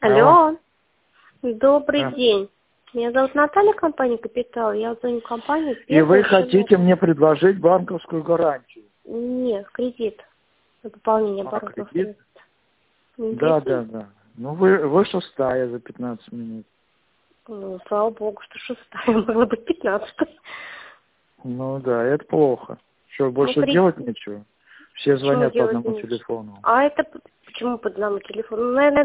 Алло. Добрый Да. день. Меня зовут Наталья, компания «Капитал». Я звоню в компанию. И вы хотите мне предложить банковскую гарантию? Нет, кредит. На пополнение оборотных кредит? средств. Не Да. кредит. Ну, вы шестая за 15 минут. Ну, слава богу, что шестая, могла быть 15. Ну да, это плохо. Что, больше кредит. делать нечего? Все Почему звонят по делать одному нечего? телефону. А это почему по одному телефону? Ну, наверное,